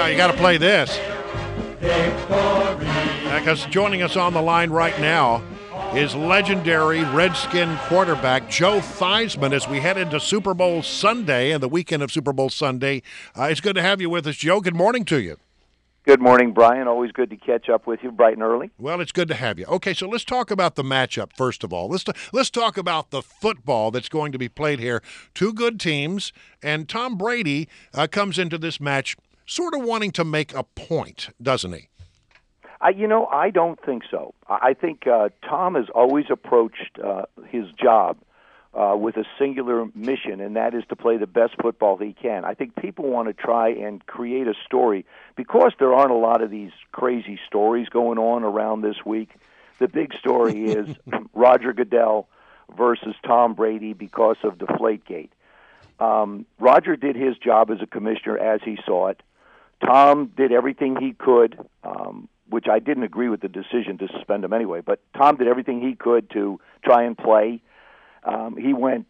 Yeah, you got to play this. Because joining us on the line right now is legendary Redskin quarterback Joe Theismann as we head into Super Bowl Sunday and the weekend of Super Bowl Sunday. It's good to have you with us, Joe. Good morning to you. Good morning, Brian. Always good to catch up with you bright and early. Well, it's good to have you. Okay, so let's talk about the matchup, first of all. Let's talk about the football that's going to be played here. Two good teams, and Tom Brady comes into this match sort of wanting to make a point, doesn't he? I don't think so. I think Tom has always approached his job with a singular mission, and that is to play the best football he can. I think people want to try and create a story because there aren't a lot of these crazy stories going on around this week. The big story is Roger Goodell versus Tom Brady because of Deflategate. Roger did his job as a commissioner as he saw it. Tom did everything he could, which I didn't agree with the decision to suspend him anyway, but Tom did everything he could to try and play. He went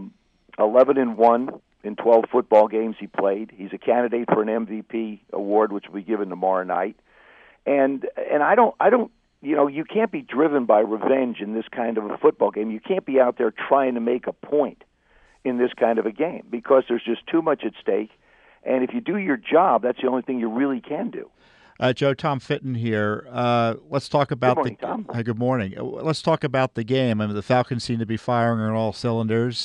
11-1 in 12 football games he played. He's a candidate for an MVP award, which will be given tomorrow night. And I don't, you can't be driven by revenge in this kind of a football game. You can't be out there trying to make a point in this kind of a game because there's just too much at stake. And if you do your job, that's the only thing you really can do. Joe, Tom Fitton here. Let's talk about good morning, Tom. Good morning. Let's talk about the game. I mean, the Falcons seem to be firing on all cylinders.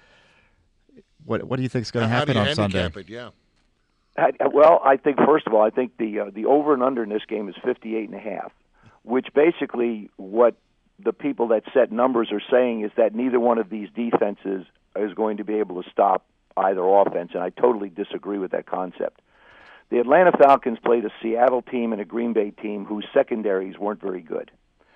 What do you think is going to happen on Sunday? It, yeah. Well, I think first of all, I think the over and under in this game is 58.5, which basically what the people that set numbers are saying is that neither one of these defenses is going to be able to stop either offense, and I totally disagree with that concept. The Atlanta Falcons played a Seattle team and a Green Bay team whose secondaries weren't very good.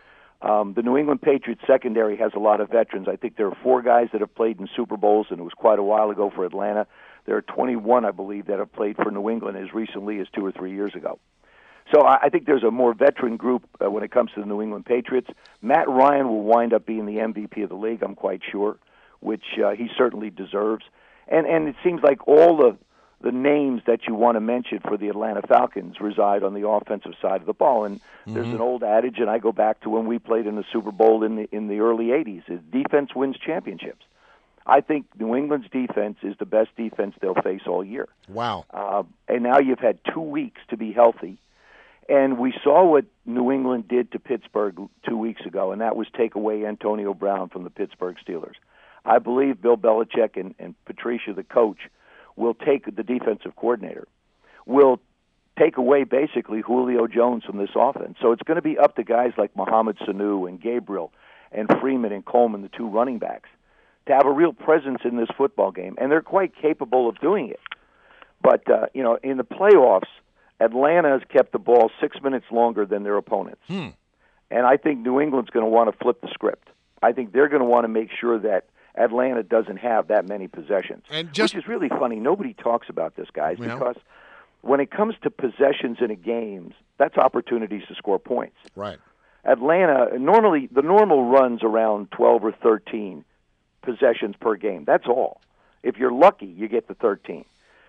The New England Patriots secondary has a lot of veterans. I think there are 4 guys that have played in Super Bowls, and it was quite a while ago for Atlanta. There are 21, I believe, that have played for New England as recently as 2 or 3 years ago. So I think there's a more veteran group when it comes to the New England Patriots. Matt Ryan will wind up being the MVP of the league, I'm quite sure, which he certainly deserves. And it seems like all the names that you want to mention for the Atlanta Falcons reside on the offensive side of the ball. And there's an old adage, and I go back to when we played in the Super Bowl in the early 80s, is defense wins championships. I think New England's defense is the best defense they'll face all year. Wow. And now you've had 2 weeks to be healthy. And we saw what New England did to Pittsburgh 2 weeks ago, and that was take away Antonio Brown from the Pittsburgh Steelers. I believe Bill Belichick and Patricia, the coach, will take the defensive coordinator, will take away basically Julio Jones from this offense. So it's going to be up to guys like Mohamed Sanu and Gabriel and Freeman and Coleman, the 2 running backs, to have a real presence in this football game. And they're quite capable of doing it. But, in the playoffs, Atlanta has kept the ball 6 minutes longer than their opponents. And I think New England's going to want to flip the script. I think they're going to want to make sure that Atlanta doesn't have that many possessions, which is really funny. Nobody talks about this, guys, because when it comes to possessions in a game, that's opportunities to score points. Right. Atlanta, the normal runs around 12 or 13 possessions per game. That's all. If you're lucky, you get the 13.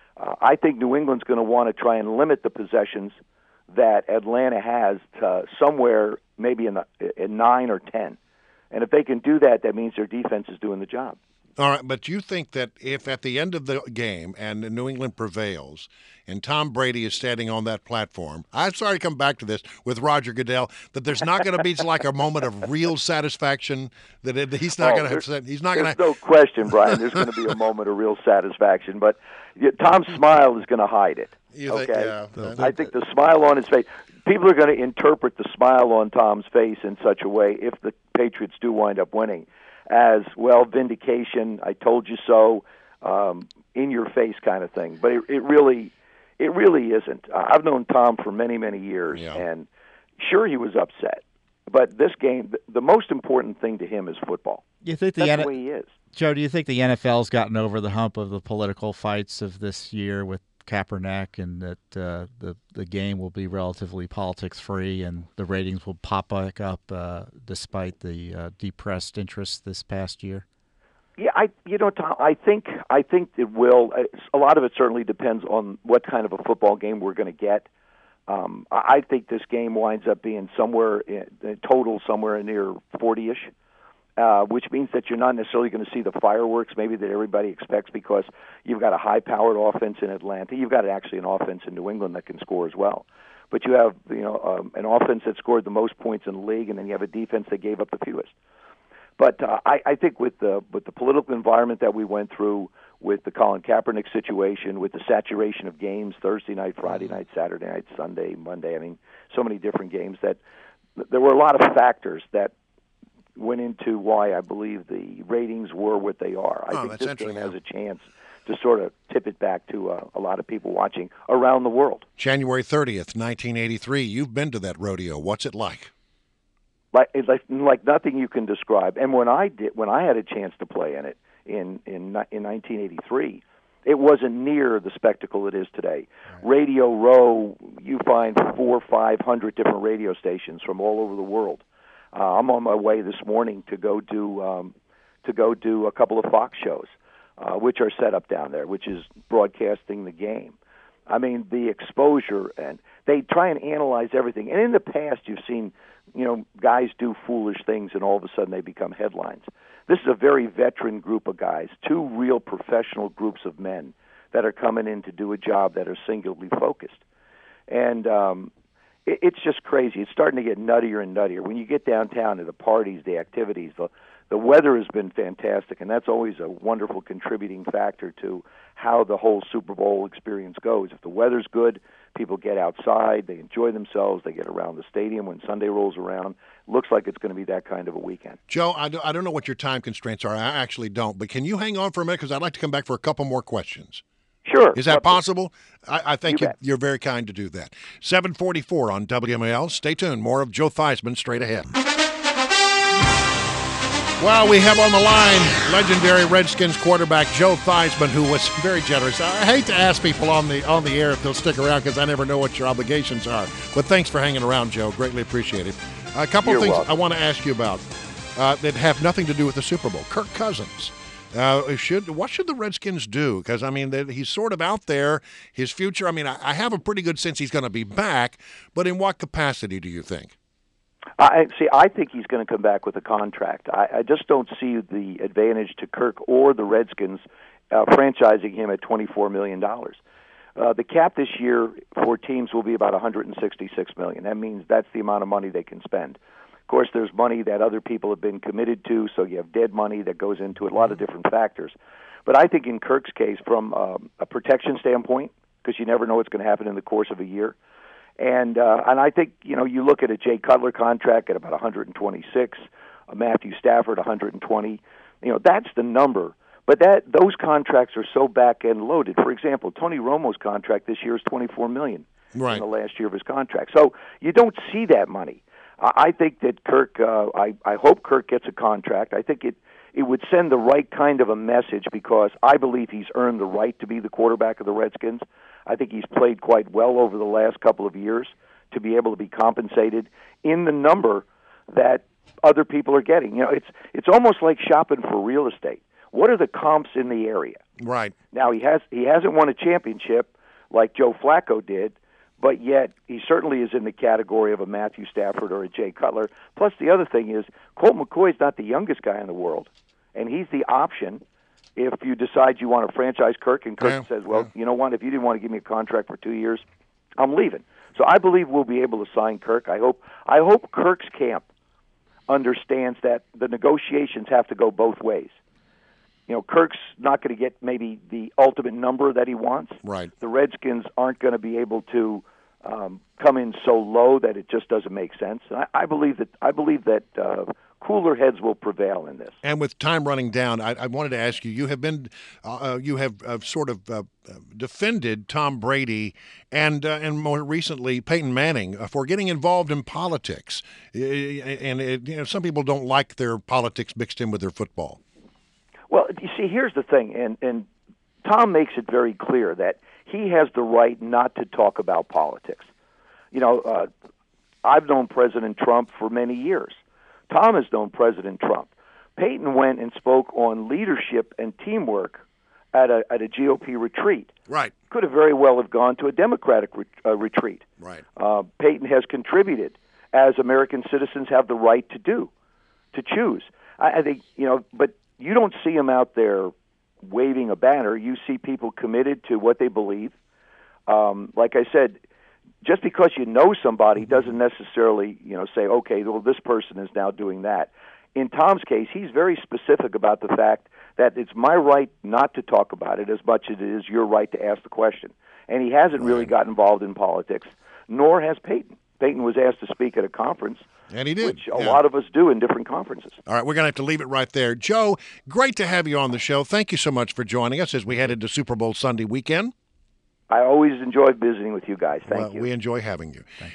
I think New England's going to want to try and limit the possessions that Atlanta has to somewhere maybe in 9 or 10. And if they can do that, that means their defense is doing the job. All right, but you think that if at the end of the game and New England prevails and Tom Brady is standing on that platform, I'm sorry to come back to this with Roger Goodell, that there's not going to be like a moment of real satisfaction, that he's not going to have. He's not going to. There's no question, Brian. There's going to be a moment of real satisfaction, but Tom's smile is going to hide it. I think the smile on his face. People are going to interpret the smile on Tom's face in such a way, if the Patriots do wind up winning, as, well, vindication, I told you so, in your face kind of thing. But it really isn't. I've known Tom for many, many years, and sure, he was upset. But this game, the most important thing to him is football. You think That's the way he is. Joe, do you think the NFL's gotten over the hump of the political fights of this year with Kaepernick, and that the game will be relatively politics-free and the ratings will pop back up despite the depressed interest this past year? Yeah, Tom, I think it will. A lot of it certainly depends on what kind of a football game we're going to get. I think this game winds up being somewhere in total somewhere near 40-ish, which means that you're not necessarily going to see the fireworks maybe that everybody expects, because you've got a high-powered offense in Atlanta. You've got actually an offense in New England that can score as well. But you have an offense that scored the most points in the league, and then you have a defense that gave up the fewest. But I think with the political environment that we went through, with the Colin Kaepernick situation, with the saturation of games, Thursday night, Friday night, Saturday night, Sunday, Monday, I mean, so many different games, that there were a lot of factors that went into why I believe the ratings were what they are. I think this game has a chance to sort of tip it back to a lot of people watching around the world. January 30th, 1983. You've been to that rodeo. What's it like? Like nothing you can describe. And when I had a chance to play in it in 1983, it wasn't near the spectacle it is today. Right. Radio Row, you find 400 or 500 different radio stations from all over the world. I'm on my way this morning to go do a couple of Fox shows, which are set up down there, which is broadcasting the game. I mean, the exposure, and they try and analyze everything. And in the past, you've seen, guys do foolish things, and all of a sudden they become headlines. This is a very veteran group of guys, two real professional groups of men that are coming in to do a job that are singularly focused. And it's just crazy. It's starting to get nuttier and nuttier. When you get downtown to the parties, the activities, the weather has been fantastic, and that's always a wonderful contributing factor to how the whole Super Bowl experience goes. If the weather's good, people get outside, they enjoy themselves, they get around the stadium when Sunday rolls around. Looks like it's going to be that kind of a weekend. Joe, I don't know what your time constraints are. I actually don't, but can you hang on for a minute, because I'd like to come back for a couple more questions. Sure. Is that possible? I think you're very kind to do that. 7:44 on WMAL. Stay tuned. More of Joe Theismann straight ahead. Well, we have on the line legendary Redskins quarterback Joe Theismann, who was very generous. I hate to ask people on the air if they'll stick around, because I never know what your obligations are. But thanks for hanging around, Joe. Greatly appreciated. A couple of things I want to ask you about that have nothing to do with the Super Bowl. Kirk Cousins. What should the Redskins do? Because, I mean, he's sort of out there. His future, I mean, I have a pretty good sense he's going to be back, but in what capacity do you think? I think he's going to come back with a contract. I just don't see the advantage to Kirk or the Redskins franchising him at $24 million. The cap this year for teams will be about $166 million. That means that's the amount of money they can spend. Of course, there's money that other people have been committed to, so you have dead money that goes into it, a lot of different factors. But I think in Kirk's case, from a protection standpoint, because you never know what's going to happen in the course of a year, and I think, you look at a Jay Cutler contract at about 126, a Matthew Stafford 120, that's the number. But those contracts are so back-end loaded. For example, Tony Romo's contract this year is $24 million in the last year of his contract. So you don't see that money. I think that Kirk, I hope Kirk gets a contract. I think it would send the right kind of a message, because I believe he's earned the right to be the quarterback of the Redskins. I think he's played quite well over the last couple of years to be able to be compensated in the number that other people are getting. It's almost like shopping for real estate. What are the comps in the area? Right. Now, he hasn't won a championship like Joe Flacco did, but yet he certainly is in the category of a Matthew Stafford or a Jay Cutler. Plus, the other thing is, Colt McCoy's not the youngest guy in the world, and he's the option if you decide you want to franchise Kirk, and Kirk says, well, you know what, if you didn't want to give me a contract for 2 years, I'm leaving. So I believe we'll be able to sign Kirk. I hope Kirk's camp understands that the negotiations have to go both ways. Kirk's not going to get maybe the ultimate number that he wants. Right. The Redskins aren't going to be able to come in so low that it just doesn't make sense. And I believe that cooler heads will prevail in this. And with time running down, I wanted to ask you: you have been, sort of defended Tom Brady and more recently Peyton Manning for getting involved in politics, and some people don't like their politics mixed in with their football. Well, you see, here's the thing, and Tom makes it very clear that he has the right not to talk about politics. I've known President Trump for many years. Tom has known President Trump. Peyton went and spoke on leadership and teamwork at a GOP retreat. Right. Could have very well have gone to a Democratic retreat. Right. Peyton has contributed, as American citizens have the right to do, to choose. I think, but you don't see him out there waving a banner. You see people committed to what they believe. Like I said, just because you know somebody doesn't necessarily, say, okay, well, this person is now doing that. In Tom's case, he's very specific about the fact that it's my right not to talk about it as much as it is your right to ask the question. And he hasn't really got involved in politics, nor has Peyton. Peyton was asked to speak at a conference, and he did, which a lot of us do in different conferences. All right, we're going to have to leave it right there. Joe, great to have you on the show. Thank you so much for joining us as we head into Super Bowl Sunday weekend. I always enjoy visiting with you guys. Thank you. We enjoy having you.